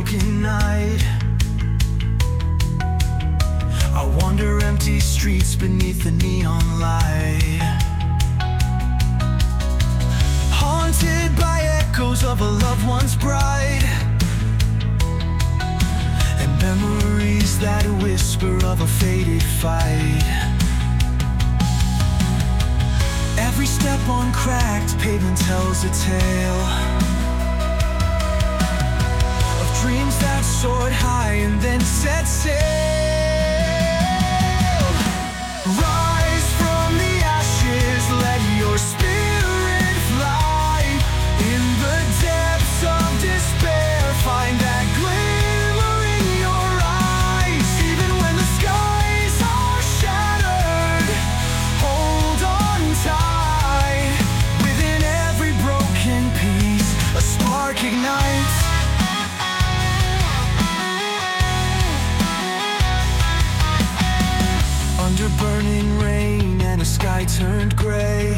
broken night. I wander empty streets beneath the neon light, haunted by echoes of a loved one's bride, and memories that whisper of a faded fight. Every step on cracked pavement tells a tale of dreams that soared high and then set sail. Rise from the ashes, let your spirit fly. In the depths of despair, find that glimmer in your eyes. Even when the skies are shattered, hold on tight. Within every broken piece, a spark ignites. Under burning rain and a sky turned gray,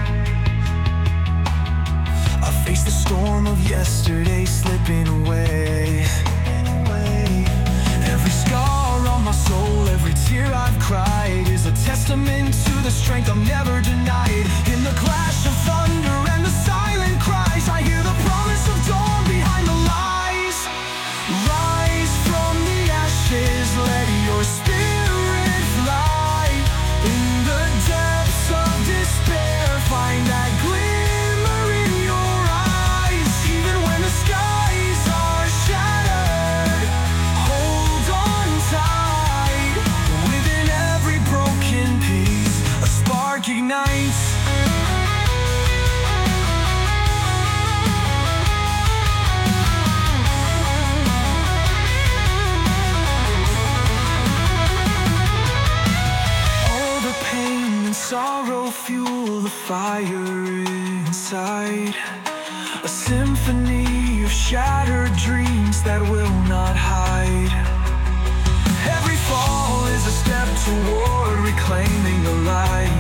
I face the storm of yesterday slipping away. Every scar on my soul, every tear I've cried, is a testament to the strength I'm never denied. In the clash of thunder and the silent cries, I hear the promise of dawn behind the lies. Rise from the ashes, let your spirit fly. In the depths of despair, find that glimmer in your eyes. Even when the skies are shattered, hold on tight. Within every broken piece, a spark ignites. Sorrow fuel the fire inside, a symphony of shattered dreams that will not hide. Every fall is a step toward reclaiming the light.